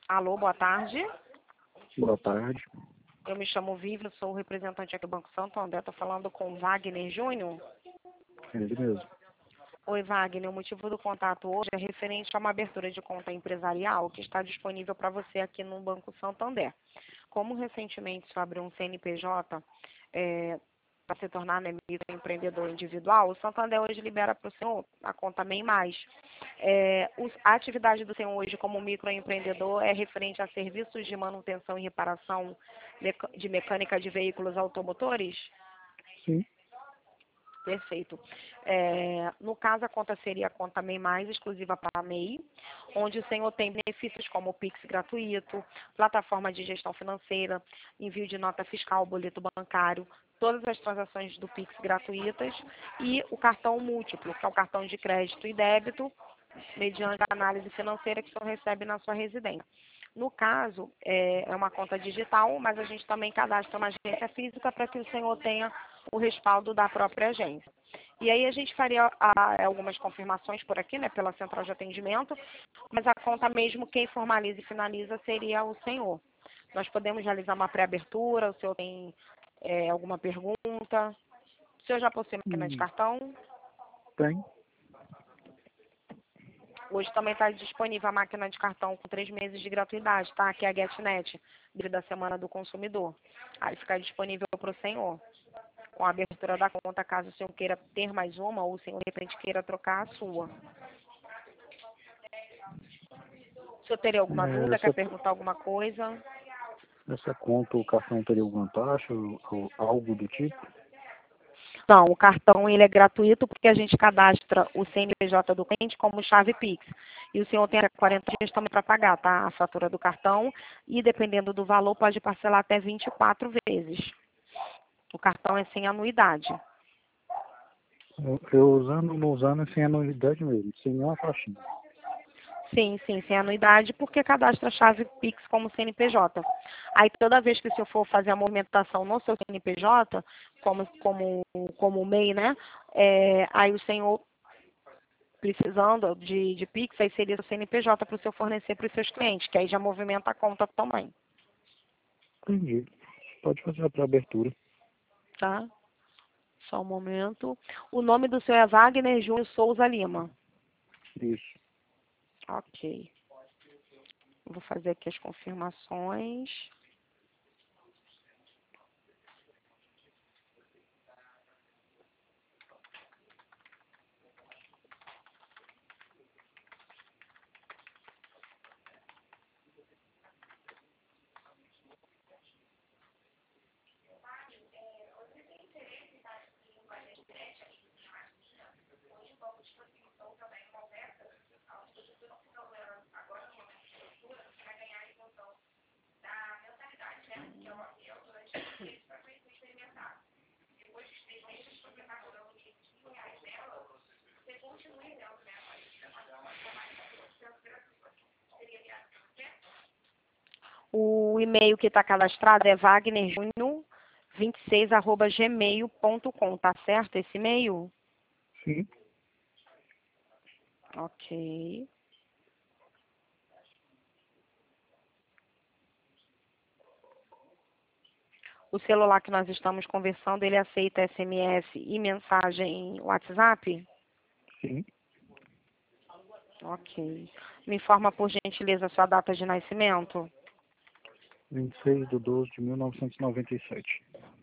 Alô, boa tarde. Boa tarde. Eu me chamo Vivian, sou representante aqui do Banco Santander. Estou falando com Wagner Júnior. É ele mesmo. Oi, Wagner. O motivo do contato hoje é referente a uma abertura de conta empresarial que está disponível para você aqui no Banco Santander. Como recentemente se abriu um CNPJ para se tornar microempreendedor individual, o Santander hoje libera para o senhor a conta MEI+. A atividade do senhor hoje como microempreendedor é referente a serviços de manutenção e reparação de mecânica de veículos automotores? Sim. Perfeito. No caso, a conta seria a conta MEI+, exclusiva para a MEI, onde o senhor tem benefícios como o Pix gratuito, plataforma de gestão financeira, envio de nota fiscal, boleto bancário, todas as transações do Pix gratuitas e o cartão múltiplo, que é o cartão de crédito e débito, mediante a análise financeira que o senhor recebe na sua residência. No caso, é uma conta digital, mas a gente também cadastra uma agência física para que o senhor tenha o respaldo da própria agência. E aí a gente faria algumas confirmações por aqui, né, pela central de atendimento, mas a conta mesmo, quem formaliza e finaliza seria o senhor. Nós podemos realizar uma pré-abertura, o senhor tem alguma pergunta? O senhor já possui máquina de cartão? Tem. Hoje também está disponível a máquina de cartão com 3 meses de gratuidade, tá? Que é a GetNet, da Semana do Consumidor. Aí fica disponível para o senhor. Com a abertura da conta, caso o senhor queira ter mais uma, ou o senhor de repente queira trocar a sua. O senhor teria alguma dúvida? Quer perguntar alguma coisa? Essa conta, o cartão teria alguma taxa ou algo do tipo? Não, o cartão ele é gratuito porque a gente cadastra o CNPJ do cliente como chave Pix. E o senhor tem até 40 dias também para pagar, tá? A fatura do cartão e dependendo do valor pode parcelar até 24 vezes. O cartão é sem anuidade. Eu não usando é sem anuidade mesmo, sem nenhuma taxinha. Sim, sem anuidade, porque cadastra a chave Pix como CNPJ. Aí toda vez que o senhor for fazer a movimentação no seu CNPJ, como MEI, né? Aí o senhor precisando de Pix, aí seria o CNPJ para o senhor fornecer para os seus clientes, que aí já movimenta a conta também. Entendi. Pode fazer a pré-abertura. Tá? Só um momento. O nome do senhor é Wagner Júnior Souza Lima. Isso. Ok. Vou fazer aqui as confirmações. O e-mail que está cadastrado é wagnerjunior26@gmail.com, tá certo esse e-mail? Sim. Ok. O celular que nós estamos conversando, ele aceita SMS e mensagem WhatsApp? Sim. Ok. Me informa, por gentileza, a sua data de nascimento. 26/12/1997.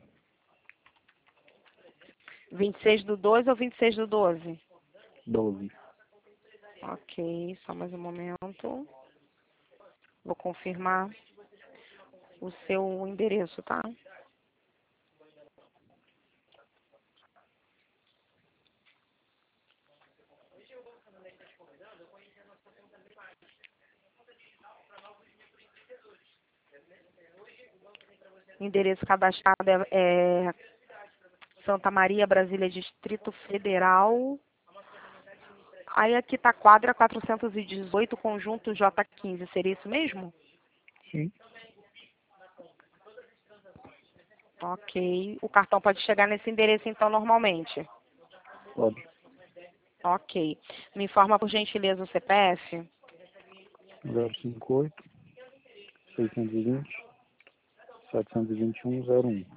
26/2 ou 26/12? 12. Ok, só mais um momento. Vou confirmar o seu endereço, tá? O endereço cadastrado é Santa Maria, Brasília, Distrito Federal. Aí aqui está quadra 418, conjunto J15. Seria isso mesmo? Sim. Ok. O cartão pode chegar nesse endereço, então, normalmente? Pode. Ok. Me informa, por gentileza, o CPF? 058 620 721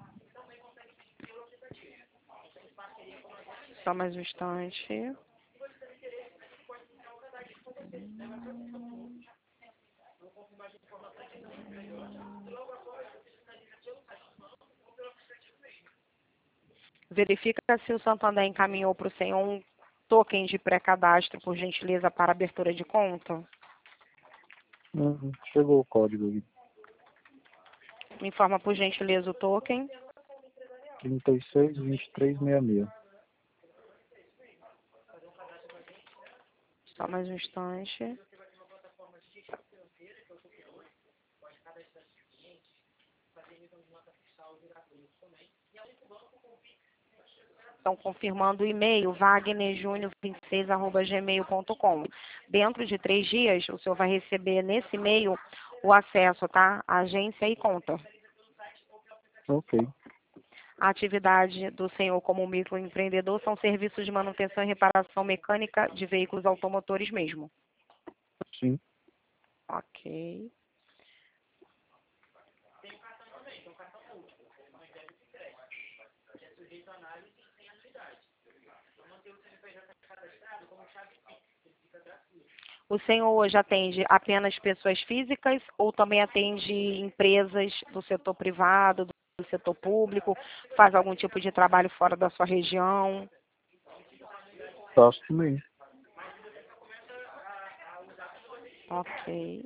Só mais um instante. Verifica se o Santander encaminhou para o senhor um token de pré-cadastro, por gentileza, para abertura de conta. Chegou o código aí. Me informa, por gentileza, o token. 362366. Só mais um instante. Estão confirmando o e-mail wagnerjunior26@gmail.com. Dentro de 3 dias, o senhor vai receber nesse e-mail o acesso, tá? À agência e conta. Ok. A atividade do senhor como microempreendedor são serviços de manutenção e reparação mecânica de veículos automotores mesmo. Sim. Ok. O senhor hoje atende apenas pessoas físicas ou também atende empresas do setor privado, do setor público? Faz algum tipo de trabalho fora da sua região? Faço também. Ok.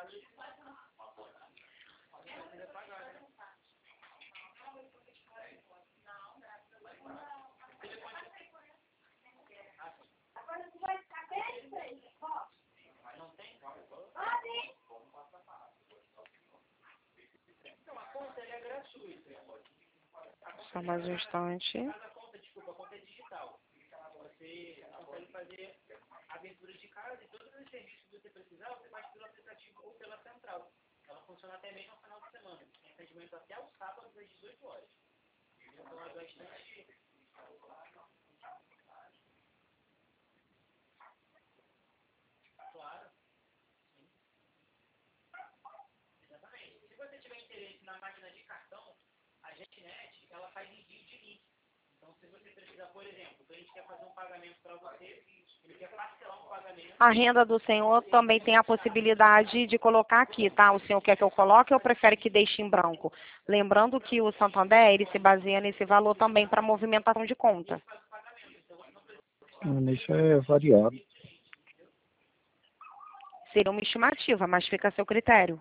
Só mais um instante. A renda do senhor também tem a possibilidade de colocar aqui, tá? O senhor quer que eu coloque ou prefere que deixe em branco? Lembrando que o Santander, ele se baseia nesse valor também para movimentação de conta. Isso é variado. Seria uma estimativa, mas fica a seu critério.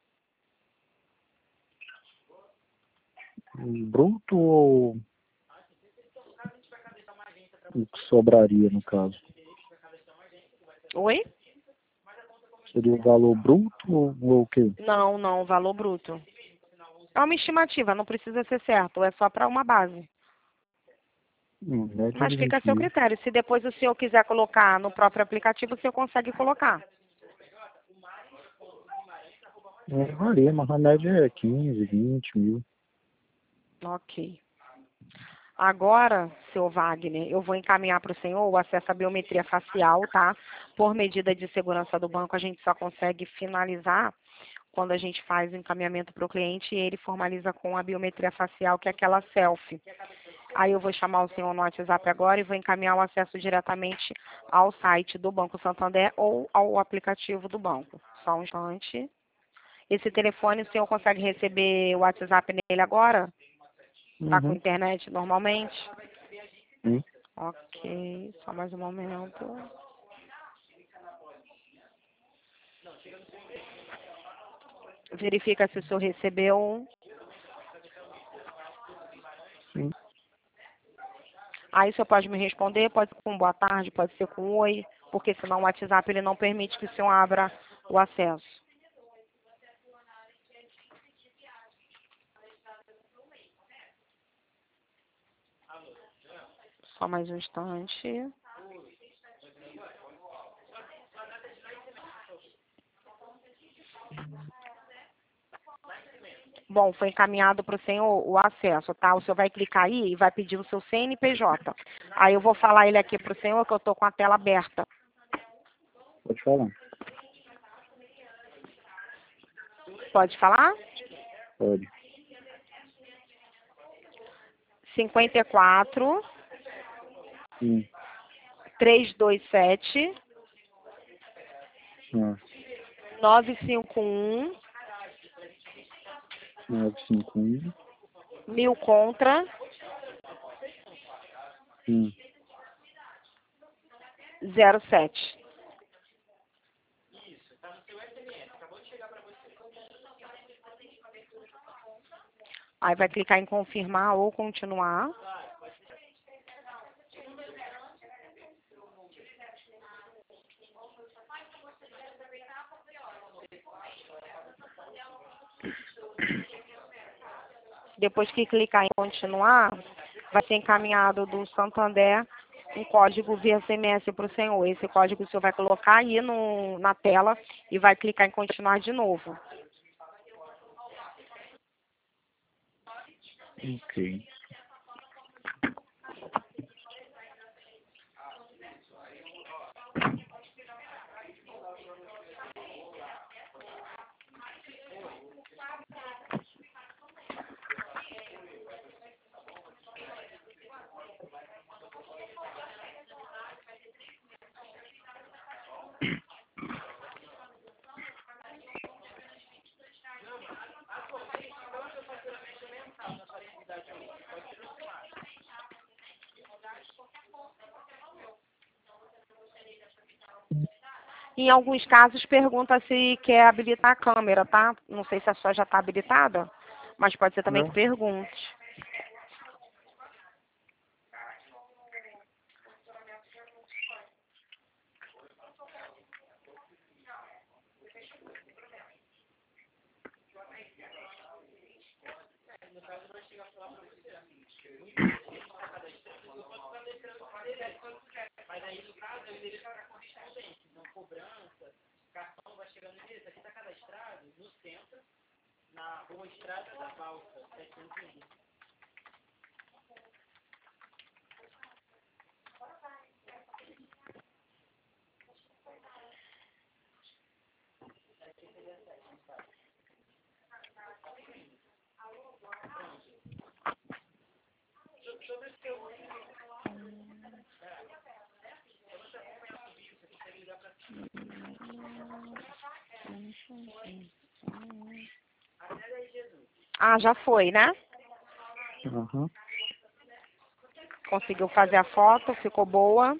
Bruto ou o que sobraria, no caso? Oi? Seria o valor bruto ou o quê? Não, valor bruto. É uma estimativa, não precisa ser certo, é só para uma base. Média Mas de fica a 20 seu mil. critério. Se depois o senhor quiser colocar no próprio aplicativo, o senhor consegue colocar. Varia, mas a média é 15, 20 mil. Ok. Agora, seu Wagner, eu vou encaminhar para o senhor o acesso à biometria facial, tá? Por medida de segurança do banco, a gente só consegue finalizar quando a gente faz o encaminhamento para o cliente e ele formaliza com a biometria facial, que é aquela selfie. Aí eu vou chamar o senhor no WhatsApp agora e vou encaminhar o acesso diretamente ao site do Banco Santander ou ao aplicativo do banco. Só um instante. Esse telefone, o senhor consegue receber o WhatsApp nele agora? Tá com internet normalmente? Sim. Ok, só mais um momento. Verifica se o senhor recebeu. Sim. Aí o senhor pode me responder, pode ser com boa tarde, pode ser com oi, porque senão o WhatsApp ele não permite que o senhor abra o acesso. Só mais um instante. Bom, foi encaminhado para o senhor o acesso, tá? O senhor vai clicar aí e vai pedir o seu CNPJ. Aí eu vou falar ele aqui para o senhor que eu estou com a tela aberta. Pode falar. Pode falar? Pode. 54 Hum. 327 Ah, 951 951. 1000 contra Hum. 07. Aí vai clicar em confirmar ou continuar. Depois que clicar em continuar, vai ser encaminhado do Santander um código via SMS para o senhor. Esse código o senhor vai colocar aí na tela e vai clicar em continuar de novo. Ok. Em alguns casos, pergunta se quer habilitar a câmera, tá? Não sei se a sua já está habilitada, mas pode ser também que Não? pergunte. Ah, já foi, né? Aham. Conseguiu fazer a foto, ficou boa.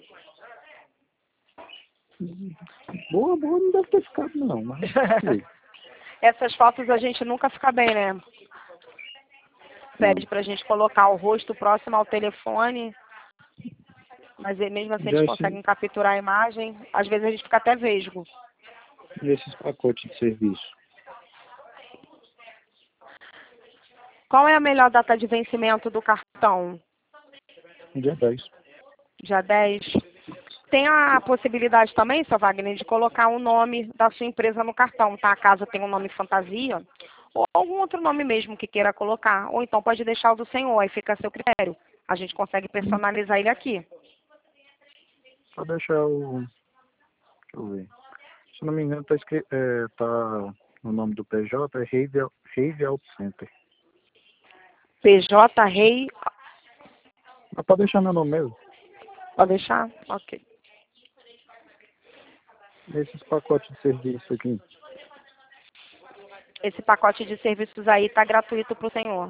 Boa, boa não deve ter ficado não, mas ok. Essas fotos a gente nunca fica bem, né? Não. Pede pra gente colocar o rosto próximo ao telefone, mas mesmo assim eles Já esse, conseguem capturar a imagem. Às vezes a gente fica até vesgo. esses pacotes de serviço. Qual é a melhor data de vencimento do cartão? Dia 10. Dia 10. Tem a possibilidade também, seu Wagner, de colocar o nome da sua empresa no cartão, tá? Caso tenha um nome fantasia, ou algum outro nome mesmo que queira colocar. Ou então pode deixar o do senhor, aí fica a seu critério. A gente consegue personalizar ele aqui. Só deixar o... Deixa eu ver. Se não me engano, tá escrito... tá o nome do PJ, é Rave Auto Center. PJ Rei, Mas pode deixar meu nome mesmo. pode deixar? Ok. Esses pacotes de serviço aqui. Esse pacote de serviços aí está gratuito para o senhor.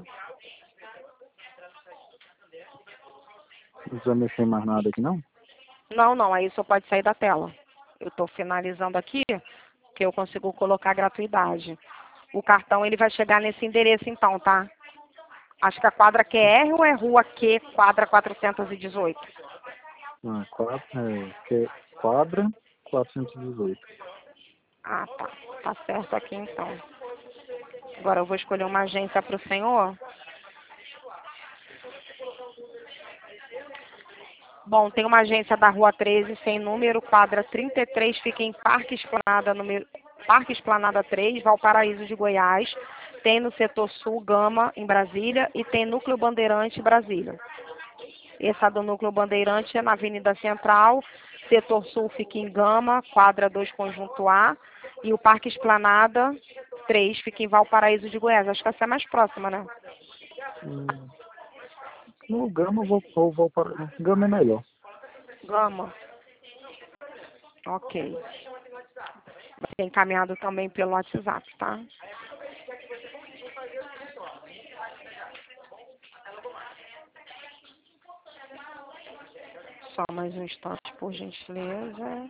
Não precisa mexer em mais nada aqui, não? Não, não, aí só pode sair da tela. Eu estou finalizando aqui, que eu consigo colocar gratuidade. O cartão ele vai chegar nesse endereço então, tá? Acho que a quadra QR ou é rua Q, quadra 418? Ah, quadra 418. Ah, tá. Tá certo aqui então. Agora eu vou escolher uma agência para o senhor. Bom, tem uma agência da Rua 13, sem número, quadra 33, fica em Parque Esplanada 3, Valparaíso de Goiás. Tem no setor sul, Gama, em Brasília, e tem Núcleo Bandeirante, Brasília. Essa do Núcleo Bandeirante é na Avenida Central, setor sul fica em Gama, quadra 2, conjunto A, e o Parque Esplanada 3 fica em Valparaíso de Goiás. Acho que essa é mais próxima, né? No Gama eu vou para. Gama é melhor. Gama. Ok. Vai ser encaminhado também pelo WhatsApp, tá? Só mais um instante, por gentileza.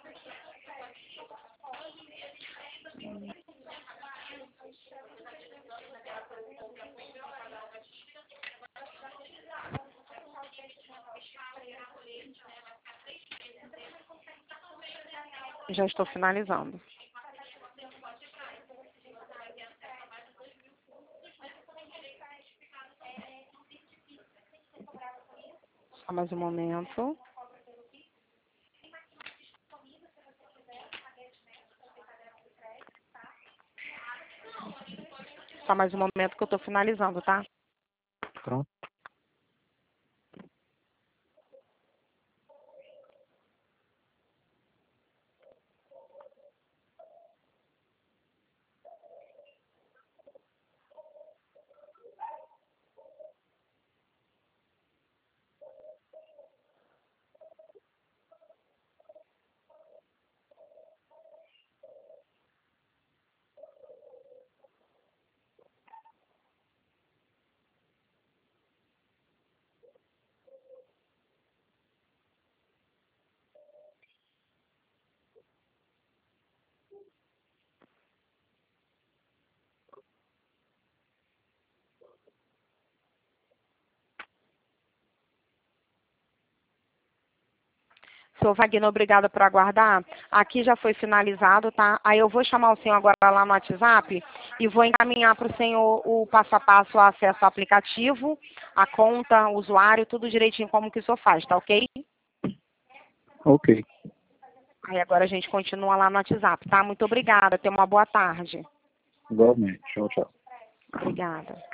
Já estou finalizando. Só mais um momento. Só mais um momento que eu estou finalizando, tá? Pronto. Senhor Wagner, obrigada por aguardar. Aqui já foi finalizado, tá? Aí eu vou chamar o senhor agora lá no WhatsApp e vou encaminhar para o senhor o passo a passo, o acesso ao aplicativo, a conta, o usuário, tudo direitinho como que o senhor faz, tá ok? Ok. Aí agora a gente continua lá no WhatsApp, tá? Muito obrigada. Tenha uma boa tarde. Igualmente. Tchau, tchau. Obrigada.